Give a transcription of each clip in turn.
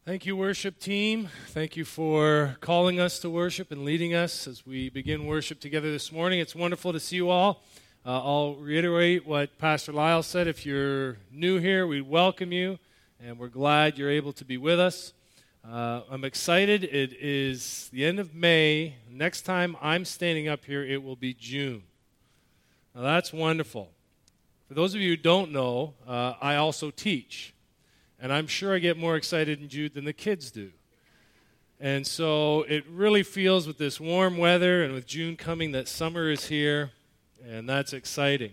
Thank you, worship team. Thank you for calling us to worship and leading us as we begin worship together this morning. It's wonderful to see you all. I'll reiterate what Pastor Lyle said. If you're new here, we welcome you, and we're glad you're able to be with us. I'm excited. It is the end of May. Next time I'm standing up here, it will be June. Now, that's wonderful. For those of you who don't know, I also teach. And I'm sure I get more excited in June than the kids do. And so it really feels with this warm weather and with June coming that summer is here, and that's exciting.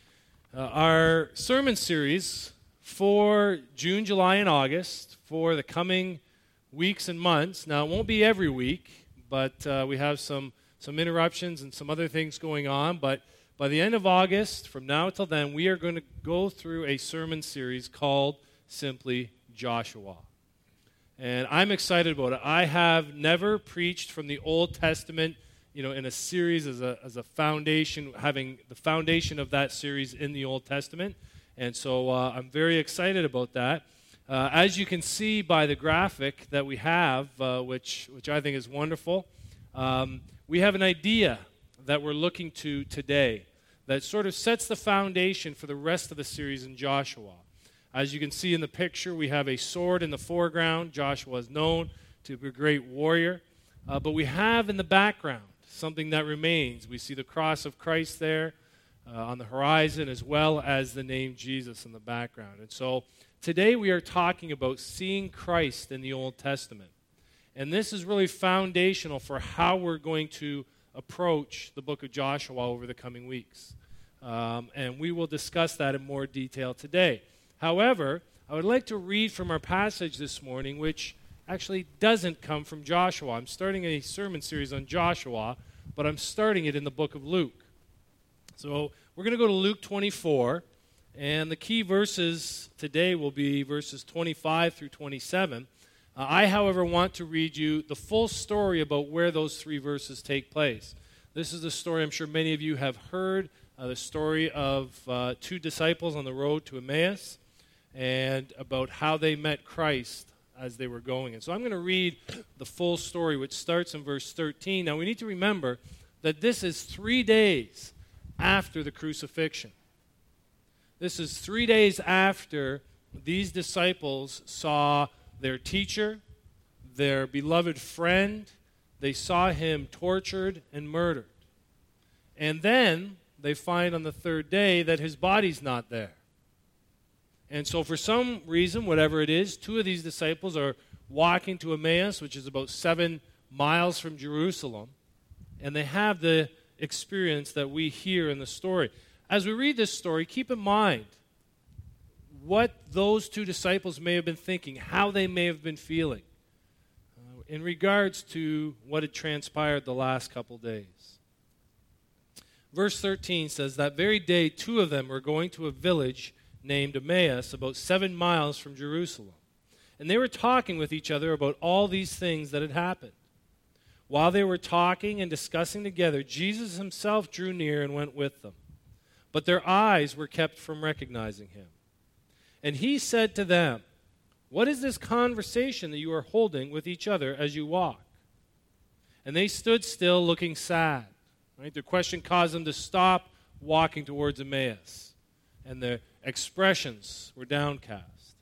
Our sermon series for June, July, and August for the coming weeks and months. Now, it won't be every week, but we have some interruptions and some other things going on. But by the end of August, from now till then, we are going to go through a sermon series called simply Joshua. And I'm excited about it. I have never preached from the Old Testament, in a series as a foundation, having the foundation of that series in the Old Testament. And so I'm very excited about that. As you can see by the graphic that we have, which I think is wonderful, we have an idea that we're looking to today that sort of sets the foundation for the rest of the series in Joshua. As you can see in the picture, we have a sword in the foreground. Joshua is known to be a great warrior. But we have in the background something that remains. We see the cross of Christ there on the horizon, as well as the name Jesus in the background. And so today we are talking about seeing Christ in the Old Testament. And this is really foundational for how we're going to approach the book of Joshua over the coming weeks. And we will discuss that in more detail today. However, I would like to read from our passage this morning, which actually doesn't come from Joshua. I'm starting a sermon series on Joshua, but I'm starting it in the book of Luke. So we're going to go to Luke 24, and the key verses today will be verses 25 through 27. I, however, want to read you the full story about where those three verses take place. This is the story I'm sure many of you have heard, the story of two disciples on the road to Emmaus, and about how they met Christ as they were going. And so I'm going to read the full story, which starts in verse 13. Now, we need to remember that this is 3 days after the crucifixion. This is 3 days after these disciples saw their teacher, their beloved friend. They saw him tortured and murdered. And then they find on the third day that his body's not there. And so for some reason, whatever it is, two of these disciples are walking to Emmaus, which is about 7 miles from Jerusalem, and they have the experience that we hear in the story. As we read this story, keep in mind what those two disciples may have been thinking, how they may have been feeling in regards to what had transpired the last couple days. Verse 13 says, that very day, two of them were going to a village named Emmaus, about 7 miles from Jerusalem. And they were talking with each other about all these things that had happened. While they were talking and discussing together, Jesus himself drew near and went with them. But their eyes were kept from recognizing him. And he said to them, what is this conversation that you are holding with each other as you walk? And they stood still looking sad. Right? Their question caused them to stop walking towards Emmaus. And their expressions were downcast.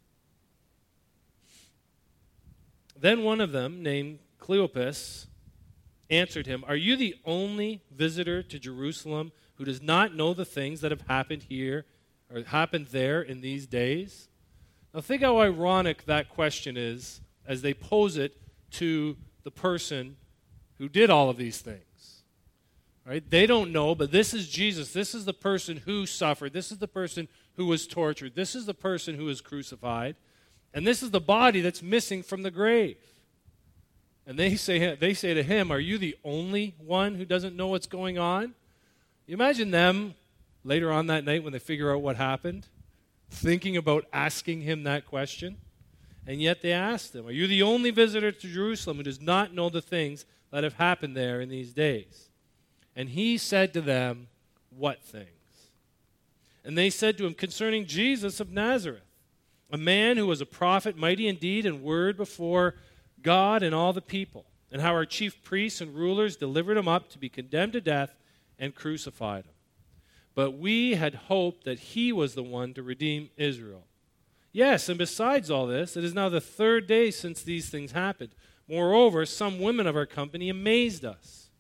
Then one of them, named Cleopas, answered him, are you the only visitor to Jerusalem who does not know the things that have happened here or happened there in these days? Now think how ironic that question is as they pose it to the person who did all of these things. Right? They don't know, but this is Jesus. This is the person who suffered. This is the person who was tortured. This is the person who was crucified. And this is the body that's missing from the grave. And they say to him, are you the only one who doesn't know what's going on? You imagine them later on that night when they figure out what happened, thinking about asking him that question. And yet they asked him, are you the only visitor to Jerusalem who does not know the things that have happened there in these days? And he said to them, what things? And they said to him, concerning Jesus of Nazareth, a man who was a prophet, mighty in deed and word before God and all the people, and how our chief priests and rulers delivered him up to be condemned to death and crucified him. But we had hoped that he was the one to redeem Israel. Yes, and besides all this, it is now the third day since these things happened. Moreover, some women of our company amazed us.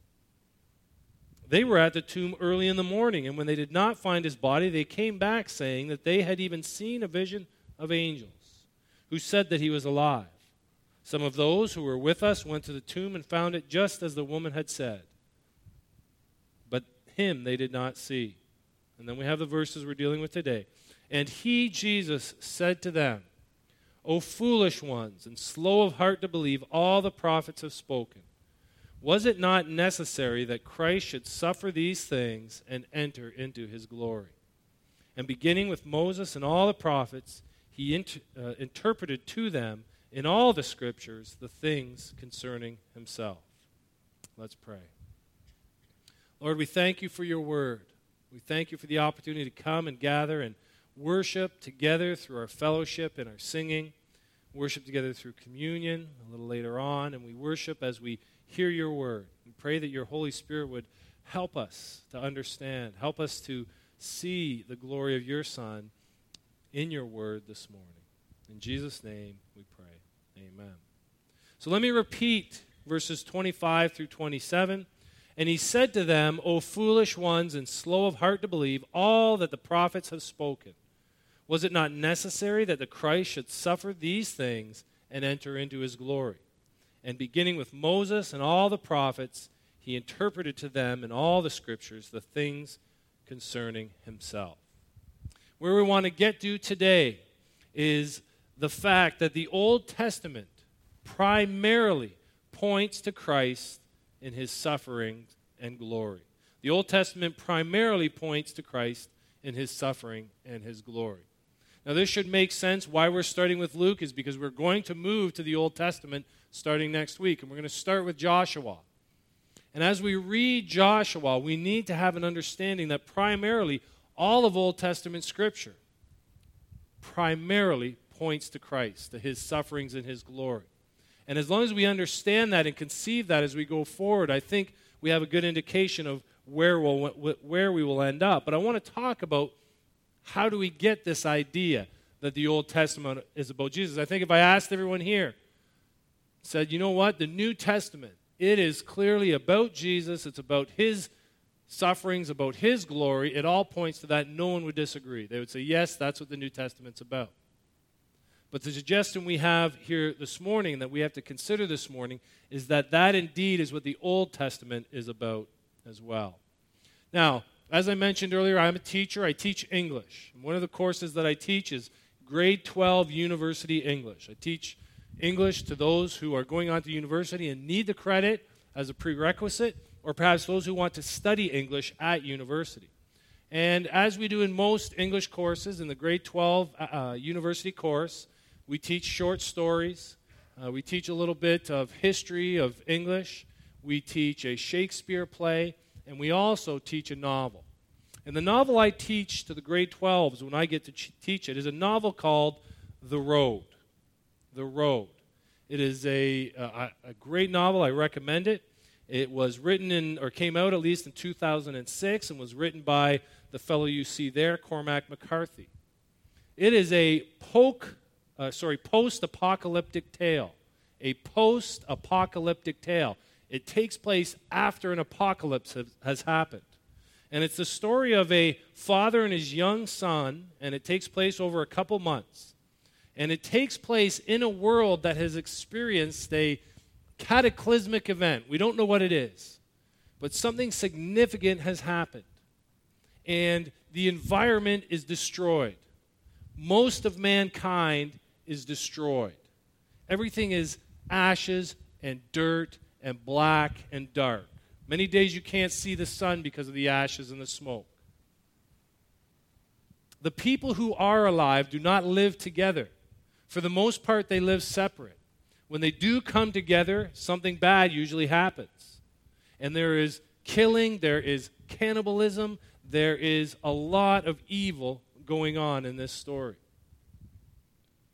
They were at the tomb early in the morning, and when they did not find his body, they came back saying that they had even seen a vision of angels who said that he was alive. Some of those who were with us went to the tomb and found it just as the woman had said. But him they did not see. And then we have the verses we're dealing with today. And he, Jesus, said to them, O foolish ones, and slow of heart to believe all the prophets have spoken. Was it not necessary that Christ should suffer these things and enter into his glory? And beginning with Moses and all the prophets, he interpreted to them in all the scriptures the things concerning himself. Let's pray. Lord, we thank you for your word. We thank you for the opportunity to come and gather and worship together through our fellowship and our singing, worship together through communion a little later on, and we worship as we hear your word. We pray that your Holy Spirit would help us to understand, help us to see the glory of your Son in your word this morning. In Jesus' name we pray. Amen. So let me repeat verses 25 through 27. And he said to them, O foolish ones and slow of heart to believe all that the prophets have spoken. Was it not necessary that the Christ should suffer these things and enter into his glory? And beginning with Moses and all the prophets, he interpreted to them in all the scriptures the things concerning himself. Where we want to get to today is the fact that the Old Testament primarily points to Christ in his suffering and glory. The Old Testament primarily points to Christ in his suffering and his glory. Now, this should make sense. Why we're starting with Luke is because we're going to move to the Old Testament starting next week, and we're going to start with Joshua. And as we read Joshua, we need to have an understanding that primarily all of Old Testament Scripture primarily points to Christ, to his sufferings and his glory. And as long as we understand that and conceive that as we go forward, I think we have a good indication of where we will end up. But I want to talk about how do we get this idea that the Old Testament is about Jesus. I think if I asked everyone here, said, you know what, the New Testament, it is clearly about Jesus, it's about his sufferings, about his glory, it all points to that. No one would disagree. They would say, yes, that's what the New Testament's about. But the suggestion we have here this morning, that we have to consider this morning, is that that indeed is what the Old Testament is about as well. Now, as I mentioned earlier, I'm a teacher. I teach English. And one of the courses that I teach is grade 12 university English. I teach English to those who are going on to university and need the credit as a prerequisite, or perhaps those who want to study English at university. And as we do in most English courses, in the grade 12 university course, we teach short stories. We teach a little bit of history of English. We teach a Shakespeare play. And we also teach a novel. And the novel I teach to the grade 12s when I get to teach it is a novel called The Road. The Road. It is a great novel. I recommend it. It was written came out at least in 2006 and was written by the fellow you see there, Cormac McCarthy. It is a post-apocalyptic tale. A post-apocalyptic tale. It takes place after an apocalypse has happened. And it's the story of a father and his young son, and it takes place over a couple months. And it takes place in a world that has experienced a cataclysmic event. We don't know what it is, but something significant has happened. And the environment is destroyed. Most of mankind is destroyed. Everything is ashes and dirt and black and dark. Many days you can't see the sun because of the ashes and the smoke. The people who are alive do not live together. For the most part, they live separate. When they do come together, something bad usually happens. And there is killing, there is cannibalism, there is a lot of evil going on in this story.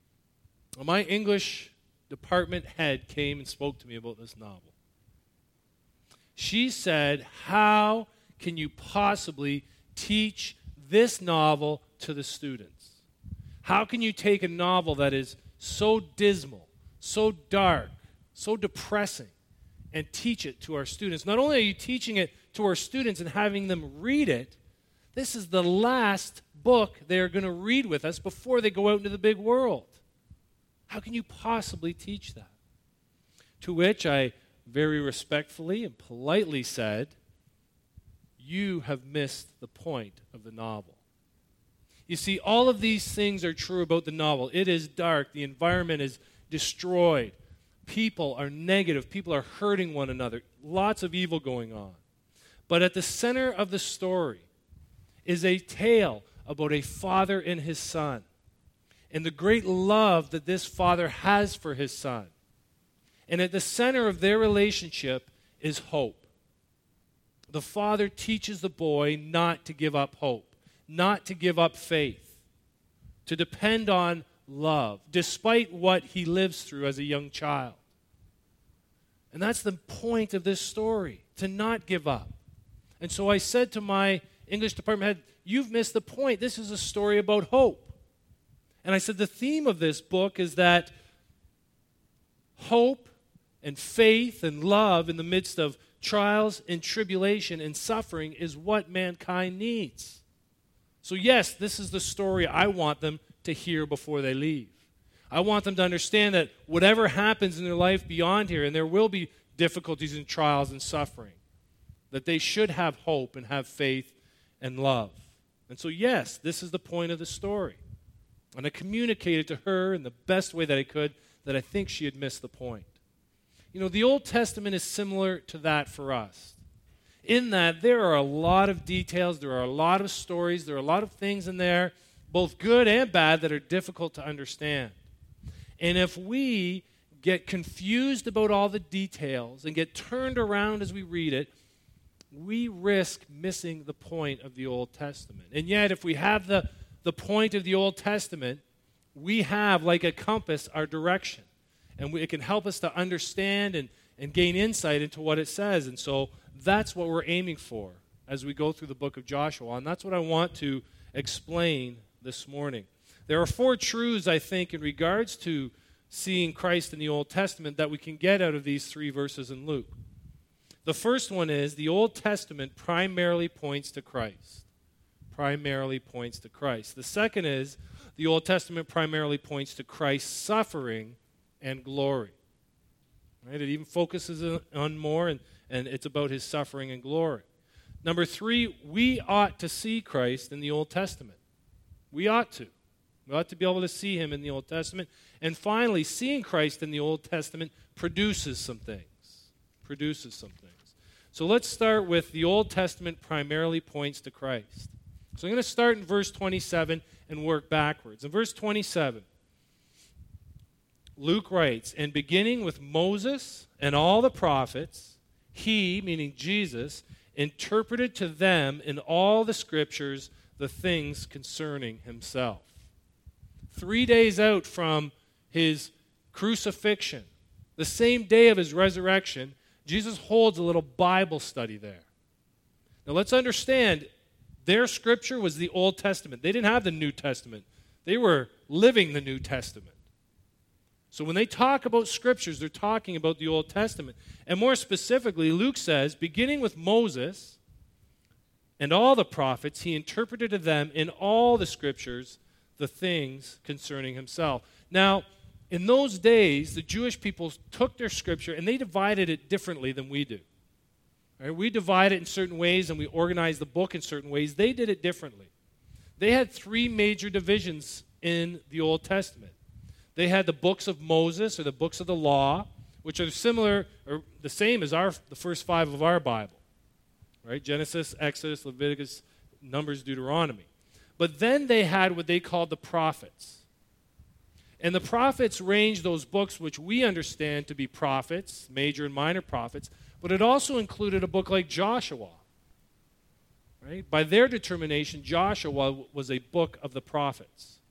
My English department head came and spoke to me about this novel. She said, how can you possibly teach this novel to the students? How can you take a novel that is so dismal, so dark, so depressing, and teach it to our students? Not only are you teaching it to our students and having them read it, this is the last book they're going to read with us before they go out into the big world. How can you possibly teach that? To which I very respectfully and politely said, you have missed the point of the novel. You see, all of these things are true about the novel. It is dark. The environment is destroyed. People are negative. People are hurting one another. Lots of evil going on. But at the center of the story is a tale about a father and his son, and the great love that this father has for his son. And at the center of their relationship is hope. The father teaches the boy not to give up hope, not to give up faith, to depend on love, despite what he lives through as a young child. And that's the point of this story, to not give up. And so I said to my English department head, you've missed the point. This is a story about hope. And I said the theme of this book is that hope and faith and love in the midst of trials and tribulation and suffering is what mankind needs. So yes, this is the story I want them to hear before they leave. I want them to understand that whatever happens in their life beyond here, and there will be difficulties and trials and suffering, that they should have hope and have faith and love. And so yes, this is the point of the story. And I communicated to her in the best way that I could that I think she had missed the point. You know, the Old Testament is similar to that for us, in that there are a lot of details, there are a lot of stories, there are a lot of things in there, both good and bad, that are difficult to understand. And if we get confused about all the details and get turned around as we read it, we risk missing the point of the Old Testament. And yet, if we have the point of the Old Testament, we have, like a compass, our direction. And it can help us to understand and gain insight into what it says. And so that's what we're aiming for as we go through the book of Joshua. And that's what I want to explain this morning. There are 4 truths, I think, in regards to seeing Christ in the Old Testament that we can get out of these 3 verses in Luke. The first one is the Old Testament primarily points to Christ. Primarily points to Christ. The second is the Old Testament primarily points to Christ's suffering and glory. Right? It even focuses on more, and it's about his suffering and glory. Number 3, we ought to see Christ in the Old Testament. We ought to. We ought to be able to see him in the Old Testament. And finally, seeing Christ in the Old Testament produces some things. Produces some things. So let's start with the Old Testament primarily points to Christ. So I'm going to start in verse 27 and work backwards. In verse 27, Luke writes, and beginning with Moses and all the prophets, he, meaning Jesus, interpreted to them in all the scriptures the things concerning himself. 3 days out from his crucifixion, the same day of his resurrection, Jesus holds a little Bible study there. Now let's understand, their scripture was the Old Testament. They didn't have the New Testament. They were living the New Testament. So when they talk about scriptures, they're talking about the Old Testament. And more specifically, Luke says, beginning with Moses and all the prophets, he interpreted to them in all the scriptures the things concerning himself. Now, in those days, the Jewish people took their scripture and they divided it differently than we do. Right? We divide it in certain ways and we organize the book in certain ways. They did it differently. They had 3 major divisions in the Old Testament. They had the books of Moses, or the books of the law, which are similar or the same as the first 5 of our Bible. Right? Genesis, Exodus, Leviticus, Numbers, Deuteronomy. But then they had what they called the prophets. And the prophets ranged those books which we understand to be prophets, major and minor prophets, but it also included a book like Joshua. Right? By their determination, Joshua was a book of the prophets.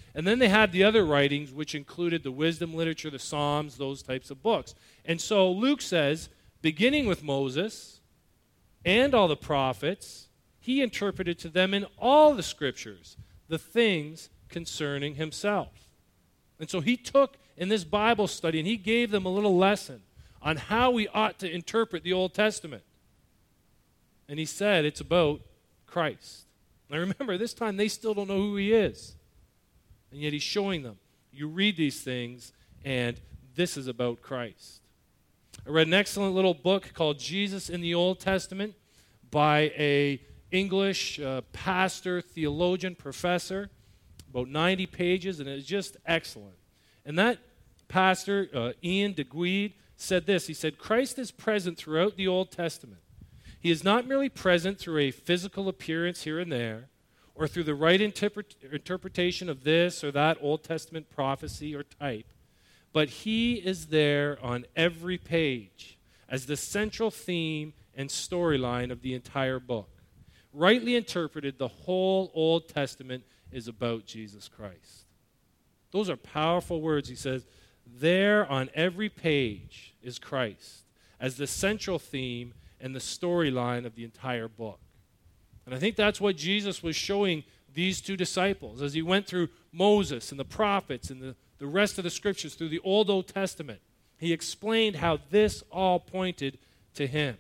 And then they had the other writings, which included the wisdom literature, the Psalms, those types of books. And so Luke says, beginning with Moses and all the prophets, he interpreted to them in all the scriptures the things concerning himself. And so he took in this Bible study and he gave them a little lesson on how we ought to interpret the Old Testament. And he said it's about Christ. Now remember, this time they still don't know who he is. And yet he's showing them. You read these things, and this is about Christ. I read an excellent little book called Jesus in the Old Testament by an English pastor, theologian, professor, about 90 pages, and it's just excellent. And that pastor, Ian DeGuide, said this. He said, Christ is present throughout the Old Testament. He is not merely present through a physical appearance here and there, or through the right interpretation of this or that Old Testament prophecy or type, but he is there on every page as the central theme and storyline of the entire book. Rightly interpreted, the whole Old Testament is about Jesus Christ. Those are powerful words. He says, there on every page is Christ as the central theme and the storyline of the entire book. And I think that's what Jesus was showing these two disciples as he went through Moses and the prophets and the rest of the scriptures through the Old Testament. He explained how this all pointed to him.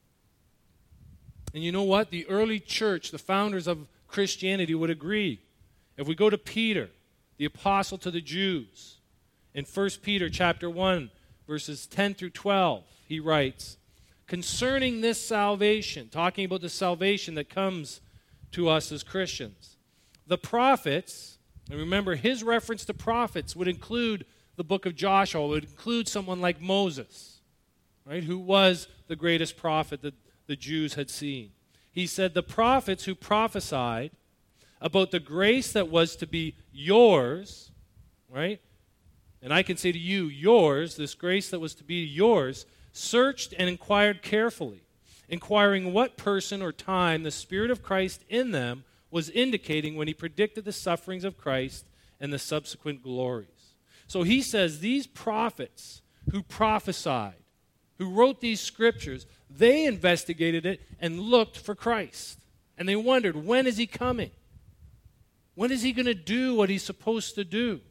And you know what? The early church, the founders of Christianity, would agree. If we go to Peter, the apostle to the Jews, in 1 Peter chapter 1, verses 10 through 12, he writes, concerning this salvation, talking about the salvation that comes to us as Christians, the prophets, and remember his reference to prophets would include the book of Joshua, would include someone like Moses, right, who was the greatest prophet that the Jews had seen. He said, the prophets who prophesied about the grace that was to be yours, right? And I can say to you, yours, this grace that was to be yours, searched and inquired carefully, inquiring what person or time the Spirit of Christ in them was indicating when he predicted the sufferings of Christ and the subsequent glories. So he says these prophets who prophesied, who wrote these scriptures, they investigated it and looked for Christ. And they wondered, when is he coming? When is he going to do what he's supposed to do?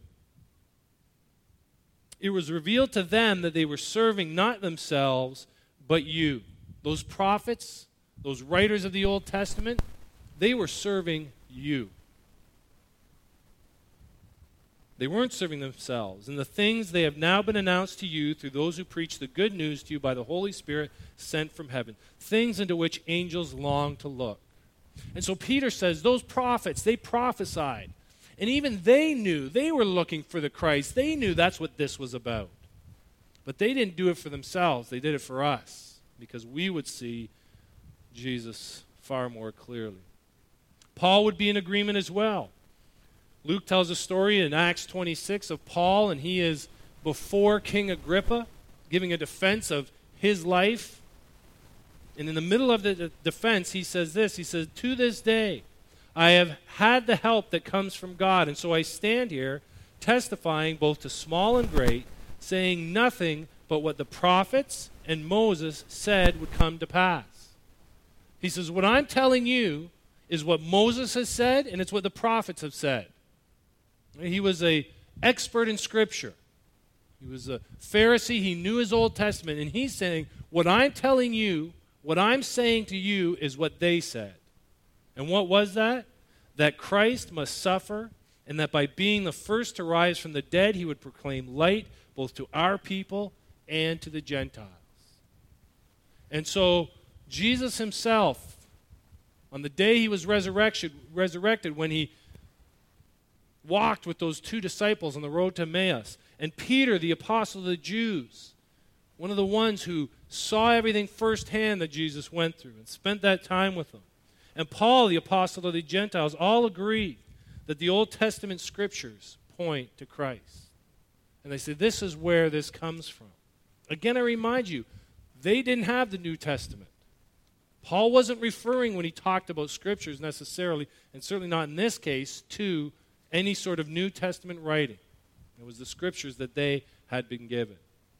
It was revealed to them that they were serving not themselves, but you. Those prophets, those writers of the Old Testament, they were serving you. They weren't serving themselves. And the things they have now been announced to you through those who preach the good news to you by the Holy Spirit sent from heaven. Things into which angels long to look. And so Peter says, those prophets, they prophesied. And even they knew, they were looking for the Christ. They knew that's what this was about. But they didn't do it for themselves. They did it for us, because we would see Jesus far more clearly. Paul would be in agreement as well. Luke tells a story in Acts 26 of Paul, and he is before King Agrippa, giving a defense of his life. And in the middle of the defense, he says this. He says, to this day, I have had the help that comes from God, and so I stand here testifying both to small and great, saying nothing but what the prophets and Moses said would come to pass. He says, what I'm telling you is what Moses has said, and it's what the prophets have said. He was an expert in Scripture. He was a Pharisee. He knew his Old Testament, and he's saying, what I'm telling you, what I'm saying to you is what they said. And what was that? That Christ must suffer, and that by being the first to rise from the dead, he would proclaim light both to our people and to the Gentiles. And so Jesus himself, on the day he was resurrected, when he walked with those two disciples on the road to Emmaus, and Peter, the apostle of the Jews, one of the ones who saw everything firsthand that Jesus went through and spent that time with them, and Paul, the apostle of the Gentiles, all agreed that the Old Testament scriptures point to Christ. And they say, this is where this comes from. Again, I remind you, they didn't have the New Testament. Paul wasn't referring when he talked about scriptures necessarily, and certainly not in this case, to any sort of New Testament writing. It was the scriptures that they had been given.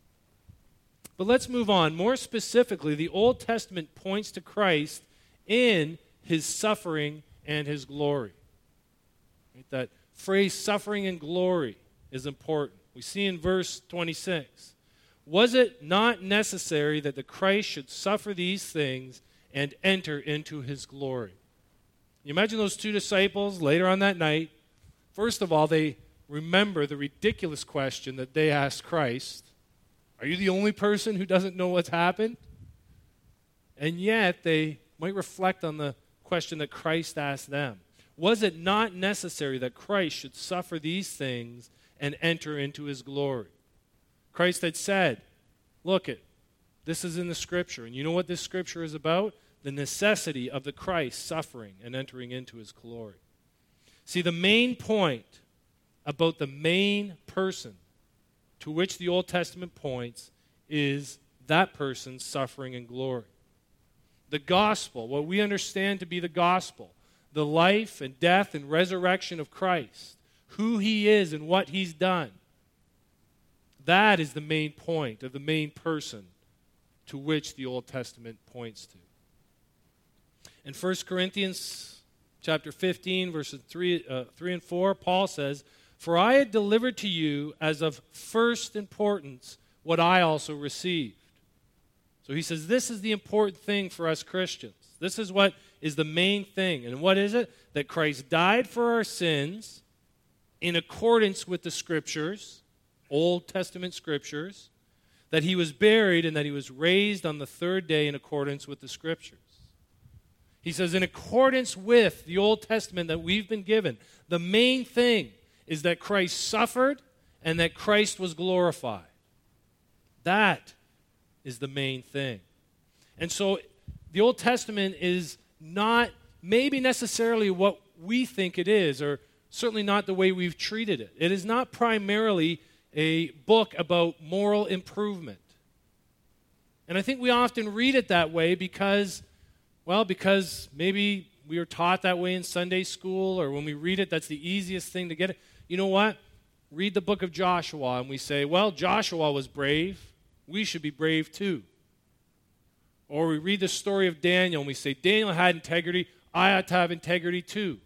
But let's move on. More specifically, the Old Testament points to Christ in his suffering and his glory. Right? That phrase, suffering and glory, is important. We see in verse 26, was it not necessary that the Christ should suffer these things and enter into his glory? You imagine those two disciples later on that night. First of all, they remember the ridiculous question that they asked Christ. Are you the only person who doesn't know what's happened? And yet they might reflect on the question that Christ asked them. Was it not necessary that Christ should suffer these things and enter into his glory? Christ had said, look, this is in the Scripture. And you know what this Scripture is about? The necessity of the Christ suffering and entering into his glory. See, the main point about the main person to which the Old Testament points is that person's suffering and glory. The gospel, what we understand to be the gospel, the life and death and resurrection of Christ, who he is and what he's done, that is the main point of the main person to which the Old Testament points to. In 1 Corinthians chapter 15, verses 3 and 4, Paul says, "For I had delivered to you as of first importance what I also received." So he says this is the important thing for us Christians. This is what is the main thing. And what is it? That Christ died for our sins in accordance with the Scriptures, Old Testament Scriptures, that he was buried and that he was raised on the third day in accordance with the Scriptures. He says in accordance with the Old Testament that we've been given, the main thing is that Christ suffered and that Christ was glorified. That is the main thing. And so the Old Testament is not maybe necessarily what we think it is, or certainly not the way we've treated it. It is not primarily a book about moral improvement. And I think we often read it that way because maybe we were taught that way in Sunday school, or when we read it, that's the easiest thing to get it. You know what? Read the book of Joshua, and we say, well, Joshua was brave. We should be brave too. Or we read the story of Daniel, and we say, Daniel had integrity. I ought to have integrity too.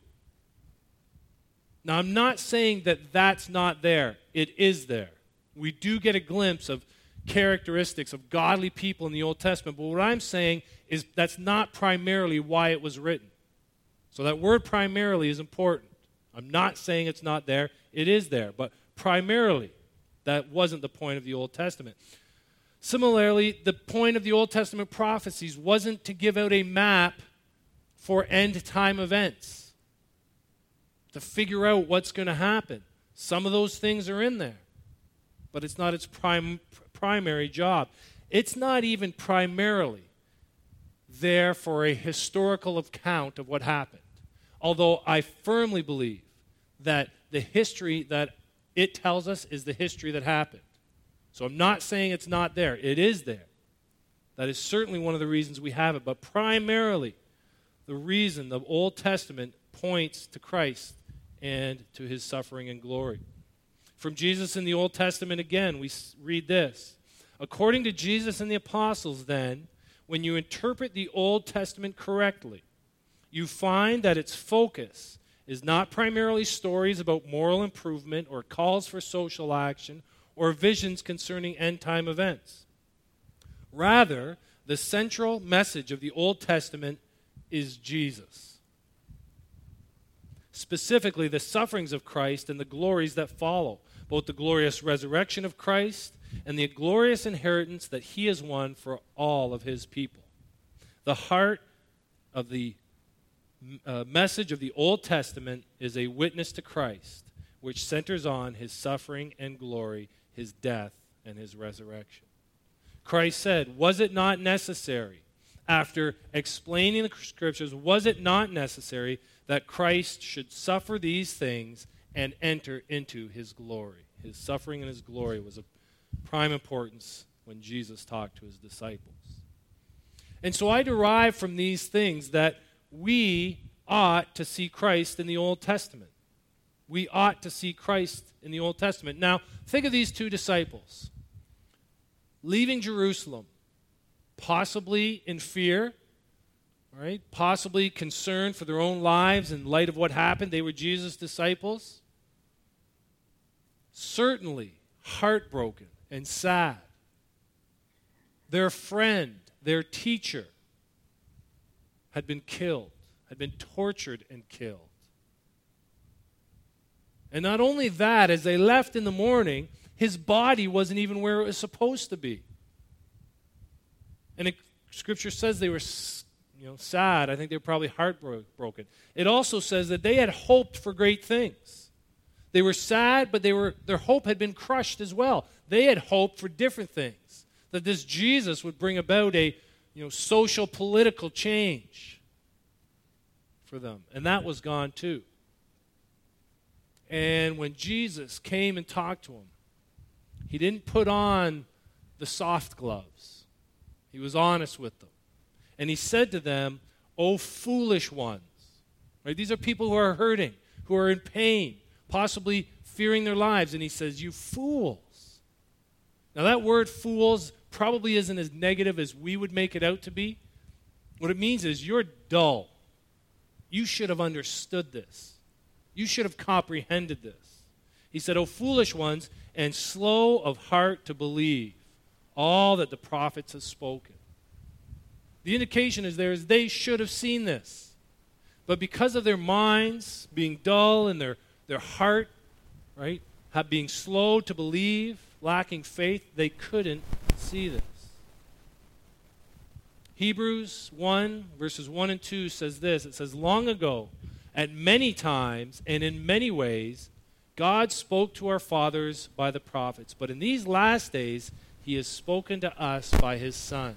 Now, I'm not saying that that's not there. It is there. We do get a glimpse of characteristics of godly people in the Old Testament, but what I'm saying is that's not primarily why it was written. So that word primarily is important. I'm not saying it's not there. It is there, but primarily that wasn't the point of the Old Testament. Similarly, the point of the Old Testament prophecies wasn't to give out a map for end-time events, to figure out what's going to happen. Some of those things are in there, but it's not its primary job. It's not even primarily there for a historical account of what happened, although I firmly believe that the history that it tells us is the history that happened. So I'm not saying it's not there. It is there. That is certainly one of the reasons we have it, but primarily the reason the Old Testament points to Christ and to his suffering and glory. From Jesus in the Old Testament again, we read this. According to Jesus and the apostles, then, when you interpret the Old Testament correctly, you find that its focus is not primarily stories about moral improvement or calls for social action or visions concerning end-time events. Rather, the central message of the Old Testament is Jesus. Specifically, the sufferings of Christ and the glories that follow, both the glorious resurrection of Christ and the glorious inheritance that he has won for all of his people. The heart of the message of the Old Testament is a witness to Christ, which centers on his suffering and glory, his death and his resurrection. Christ said, was it not necessary, after explaining the Scriptures, was it not necessary that Christ should suffer these things and enter into his glory? His suffering and his glory was of prime importance when Jesus talked to his disciples. And so I derive from these things that we ought to see Christ in the Old Testament. We ought to see Christ in the Old Testament. Now, think of these two disciples leaving Jerusalem, possibly in fear, right? Possibly concerned for their own lives in light of what happened. They were Jesus' disciples. Certainly heartbroken and sad. Their friend, their teacher, had been killed, had been tortured and killed. And not only that, as they left in the morning, his body wasn't even where it was supposed to be. And Scripture says they were sad. I think they were probably heartbroken. It also says that they had hoped for great things. They were sad, but their hope had been crushed as well. They had hoped for different things, that this Jesus would bring about a social, political change for them. And that was gone too. And when Jesus came and talked to them, he didn't put on the soft gloves. He was honest with them. And he said to them, "O foolish ones." Right? These are people who are hurting, who are in pain, possibly fearing their lives. And he says, "You fools." Now that word fools probably isn't as negative as we would make it out to be. What it means is you're dull. You should have understood this. You should have comprehended this. He said, "O foolish ones, and slow of heart to believe all that the prophets have spoken." The indication is they should have seen this. But because of their minds being dull and their heart, right, being slow to believe, lacking faith, they couldn't see this. Hebrews 1, verses 1 and 2 says this. It says, "Long ago, at many times and in many ways, God spoke to our fathers by the prophets. But in these last days, he has spoken to us by his Son."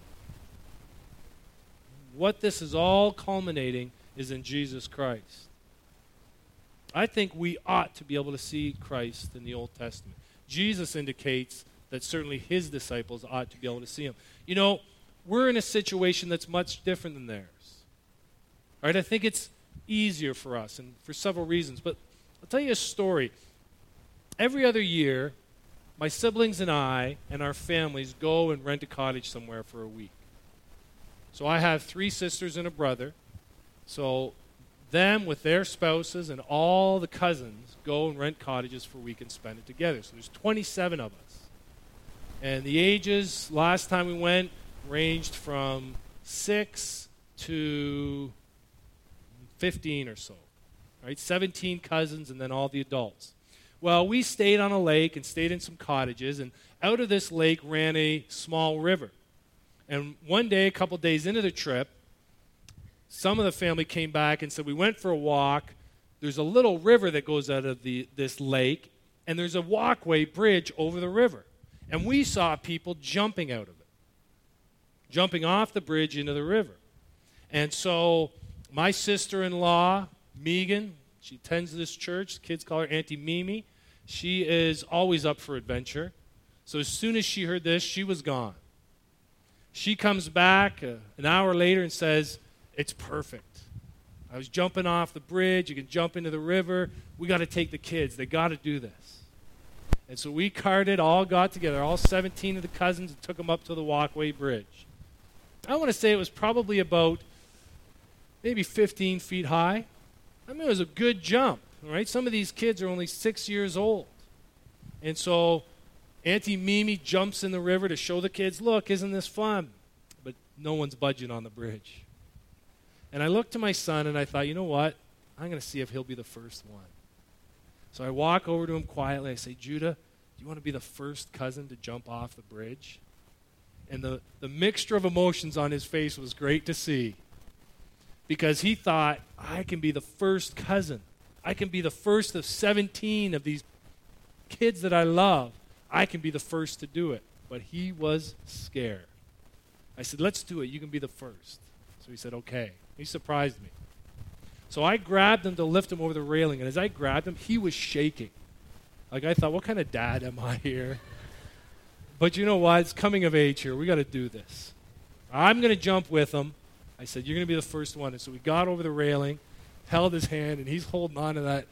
What this is all culminating is in Jesus Christ. I think we ought to be able to see Christ in the Old Testament. Jesus indicates that certainly his disciples ought to be able to see him. We're in a situation that's much different than theirs. All right, I think it's easier for us, and for several reasons. But I'll tell you a story. Every other year, my siblings and I and our families go and rent a cottage somewhere for a week. So I have 3 sisters and a brother. So them with their spouses and all the cousins go and rent cottages for a week and spend it together. So there's 27 of us. And the ages, last time we went, ranged from 6 to 15 or so, right? 17 cousins and then all the adults. Well, we stayed on a lake and stayed in some cottages, and out of this lake ran a small river. And one day, a couple days into the trip, some of the family came back and said, "We went for a walk. There's a little river that goes out of this lake, and there's a walkway bridge over the river. And we saw people jumping out of it, jumping off the bridge into the river." And so my sister-in-law, Megan, she attends this church. The kids call her Auntie Mimi. She is always up for adventure. So as soon as she heard this, she was gone. She comes back an hour later and says, "It's perfect. I was jumping off the bridge. You can jump into the river. We got to take the kids. They got to do this." And so we carted, all got together, all 17 of the cousins, and took them up to the walkway bridge. I want to say it was probably about maybe 15 feet high. I mean, it was a good jump, right? Some of these kids are only 6 years old. And so Auntie Mimi jumps in the river to show the kids, "Look, isn't this fun?" But no one's budging on the bridge. And I looked to my son and I thought, you know what? I'm going to see if he'll be the first one. So I walk over to him quietly. I say, "Judah, do you want to be the first cousin to jump off the bridge?" And the mixture of emotions on his face was great to see. Because he thought, I can be the first cousin. I can be the first of 17 of these kids that I love. I can be the first to do it. But he was scared. I said, "Let's do it. You can be the first." So he said, "Okay." He surprised me. So I grabbed him to lift him over the railing. And as I grabbed him, he was shaking. Like I thought, what kind of dad am I here? But you know what? It's coming of age here. We got to do this. I'm going to jump with him. I said, "You're going to be the first one." And so we got over the railing, held his hand, and he's holding on to that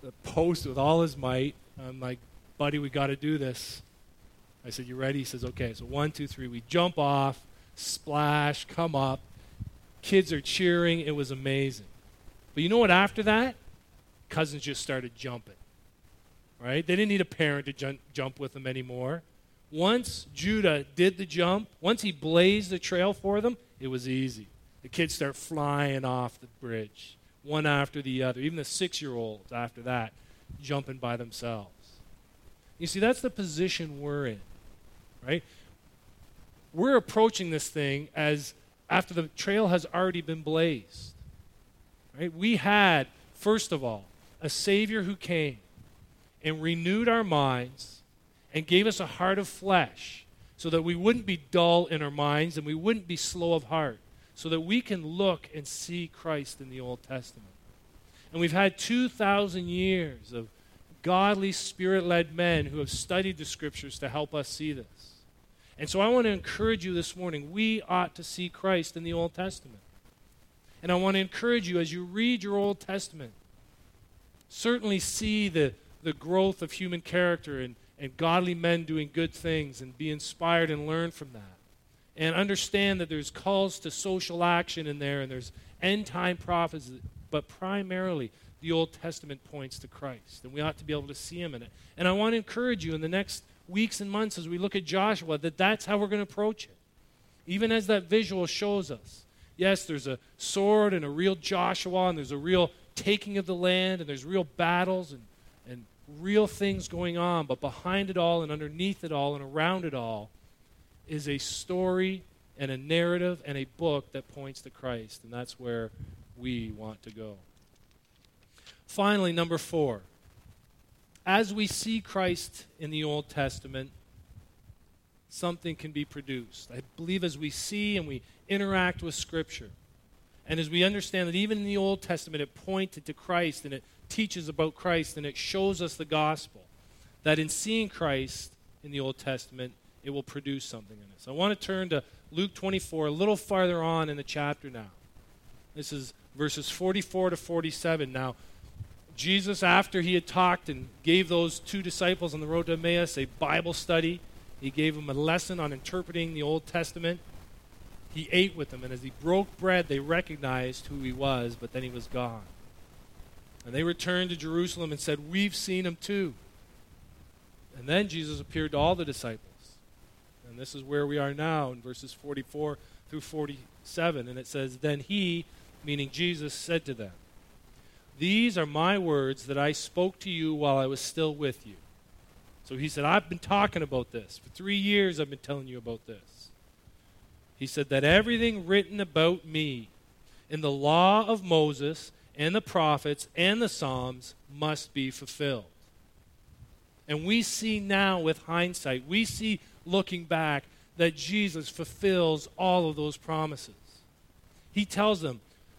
the post with all his might. I'm like, buddy, we got to do this. I said, you ready? He says, okay. So 1, 2, 3. We jump off, splash, come up. Kids are cheering. It was amazing. But you know what? After that, cousins just started jumping. Right? They didn't need a parent to jump with them anymore. Once Judah did the jump, once he blazed the trail for them, it was easy. The kids start flying off the bridge, one after the other. Even the 6-year-olds after that, jumping by themselves. You see, that's the position we're in, right? We're approaching this thing as after the trail has already been blazed, right? We had, first of all, a Savior who came and renewed our minds and gave us a heart of flesh so that we wouldn't be dull in our minds and we wouldn't be slow of heart, so that we can look and see Christ in the Old Testament. And we've had 2,000 years of godly, Spirit-led men who have studied the Scriptures to help us see this. And so I want to encourage you this morning, we ought to see Christ in the Old Testament. And I want to encourage you as you read your Old Testament, certainly see the growth of human character and godly men doing good things and be inspired and learn from that. And understand that there's calls to social action in there and there's end-time prophecy, but primarily the Old Testament points to Christ, and we ought to be able to see him in it. And I want to encourage you in the next weeks and months as we look at Joshua that that's how we're going to approach it. Even as that visual shows us. Yes, there's a sword and a real Joshua, and there's a real taking of the land, and there's real battles and real things going on, but behind it all and underneath it all and around it all is a story and a narrative and a book that points to Christ, and that's where we want to go. Finally, number 4. As we see Christ in the Old Testament, something can be produced. I believe as we see and we interact with Scripture, and as we understand that even in the Old Testament it pointed to Christ and it teaches about Christ and it shows us the gospel, that in seeing Christ in the Old Testament, it will produce something in us. I want to turn to Luke 24, a little farther on in the chapter now. This is verses 44 to 47. Now, Jesus, after he had talked and gave those 2 disciples on the road to Emmaus a Bible study, he gave them a lesson on interpreting the Old Testament. He ate with them, and as he broke bread, they recognized who he was, but then he was gone. And they returned to Jerusalem and said, "We've seen him too." And then Jesus appeared to all the disciples. And this is where we are now in verses 44 through 47. And it says, "Then he," meaning Jesus, "said to them, 'These are my words that I spoke to you while I was still with you.'" So he said, I've been talking about this. For 3 years I've been telling you about this. He said that everything written about me in the law of Moses and the prophets and the Psalms must be fulfilled. And we see now with hindsight, we see looking back that Jesus fulfills all of those promises. He tells them,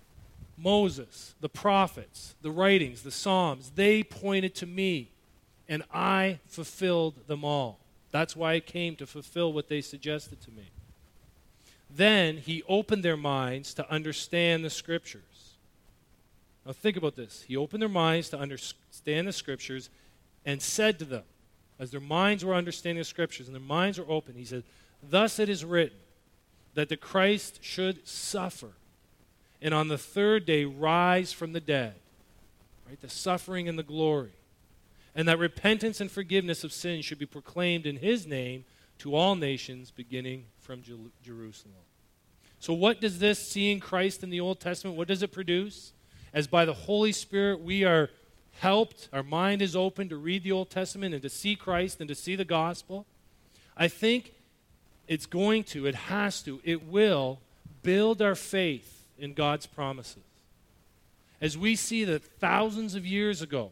Moses, the prophets, the writings, the Psalms, they pointed to me, and I fulfilled them all. That's why I came, to fulfill what they suggested to me. Then he opened their minds to understand the Scriptures. Now think about this. He opened their minds to understand the Scriptures and said to them, as their minds were understanding the Scriptures and their minds were open, he said, "Thus it is written that the Christ should suffer and on the 3rd day rise from the dead." Right? The suffering and the glory. "And that repentance and forgiveness of sins should be proclaimed in his name to all nations, beginning from Jerusalem." So what does this seeing Christ in the Old Testament, what does it produce? As by the Holy Spirit we are helped, our mind is open to read the Old Testament and to see Christ and to see the gospel. I think it will build our faith in God's promises. As we see that thousands of years ago,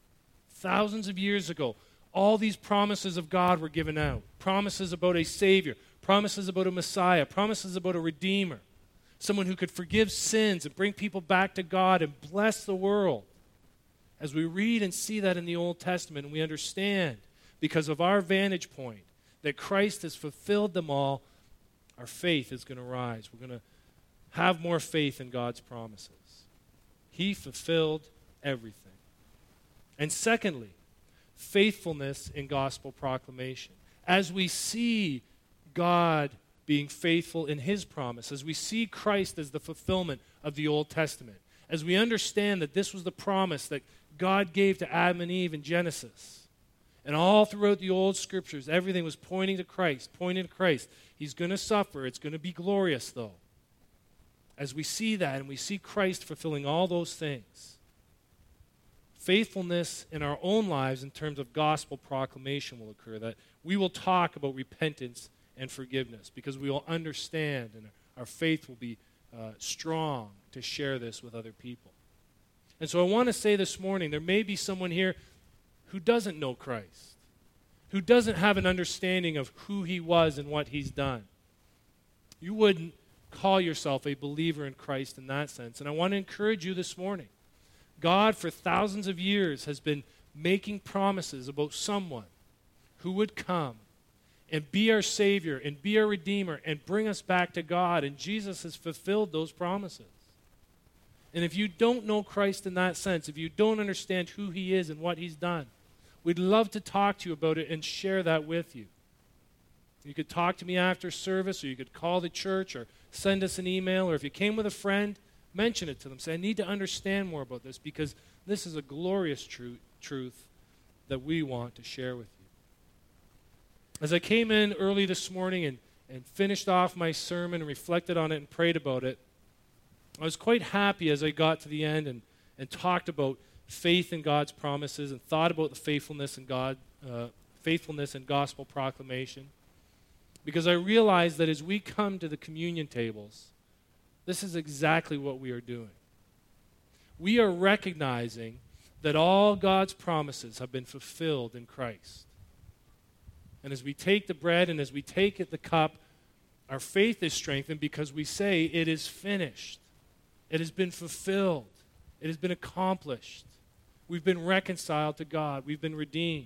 all these promises of God were given out. Promises about a Savior, promises about a Messiah, promises about a Redeemer, someone who could forgive sins and bring people back to God and bless the world. As we read and see that in the Old Testament, we understand, because of our vantage point, that Christ has fulfilled them all, our faith is going to rise. We're going to have more faith in God's promises. He fulfilled everything. And secondly, faithfulness in gospel proclamation. As we see God being faithful in his promise, as we see Christ as the fulfillment of the Old Testament, as we understand that this was the promise that God gave to Adam and Eve in Genesis, and all throughout the old scriptures, everything was pointing to Christ, pointing to Christ. He's going to suffer. It's going to be glorious, though. As we see that and we see Christ fulfilling all those things, faithfulness in our own lives in terms of gospel proclamation will occur, that we will talk about repentance and forgiveness because we will understand and our faith will be strong to share this with other people. And so I want to say this morning, there may be someone here who doesn't know Christ, who doesn't have an understanding of who he was and what he's done. You wouldn't call yourself a believer in Christ in that sense. And I want to encourage you this morning. God, for thousands of years, has been making promises about someone who would come and be our Savior and be our Redeemer and bring us back to God. And Jesus has fulfilled those promises. And if you don't know Christ in that sense, if you don't understand who he is and what he's done, we'd love to talk to you about it and share that with you. You could talk to me after service, or you could call the church, or send us an email, or if you came with a friend, mention it to them. Say, I need to understand more about this because this is a glorious truth that we want to share with you. As I came in early this morning and finished off my sermon and reflected on it and prayed about it, I was quite happy as I got to the end and talked about faith in God's promises and thought about the faithfulness in gospel proclamation. Because I realized that as we come to the communion tables, this is exactly what we are doing. We are recognizing that all God's promises have been fulfilled in Christ. And as we take the bread and as we take the cup, our faith is strengthened because we say, it is finished. It has been fulfilled. It has been accomplished. We've been reconciled to God. We've been redeemed.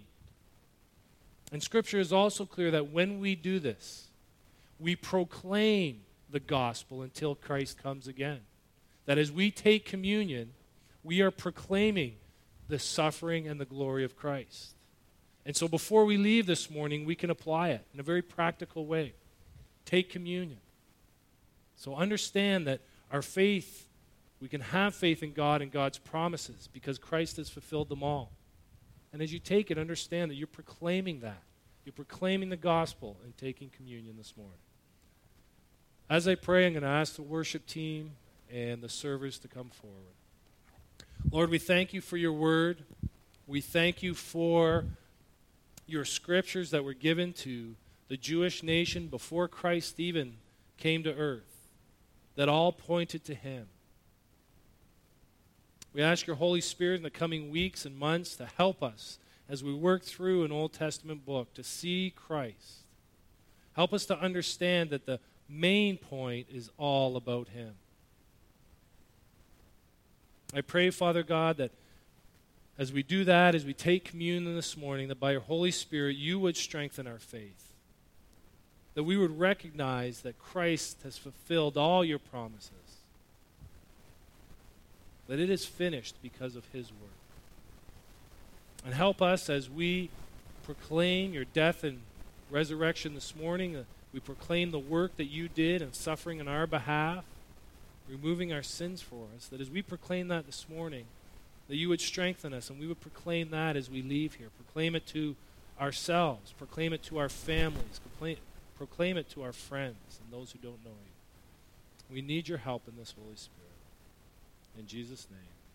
And Scripture is also clear that when we do this, we proclaim the gospel until Christ comes again. That as we take communion, we are proclaiming the suffering and the glory of Christ. And so before we leave this morning, we can apply it in a very practical way. Take communion. So understand that our faith, we can have faith in God and God's promises because Christ has fulfilled them all. And as you take it, understand that you're proclaiming that. You're proclaiming the gospel and taking communion this morning. As I pray, I'm going to ask the worship team and the servers to come forward. Lord, we thank you for your word. We thank you for your scriptures that were given to the Jewish nation before Christ even came to earth, that all pointed to him. We ask your Holy Spirit in the coming weeks and months to help us as we work through an Old Testament book to see Christ. Help us to understand that the main point is all about him. I pray, Father God, that as we do that, as we take communion this morning, that by your Holy Spirit you would strengthen our faith. That we would recognize that Christ has fulfilled all your promises. That it is finished because of his work. And help us as we proclaim your death and resurrection this morning. We proclaim the work that you did in suffering on our behalf, removing our sins for us. That as we proclaim that this morning, that you would strengthen us and we would proclaim that as we leave here. Proclaim it to ourselves. Proclaim it to our families. Proclaim it to our friends and those who don't know you. We need your help in this, Holy Spirit. In Jesus' name.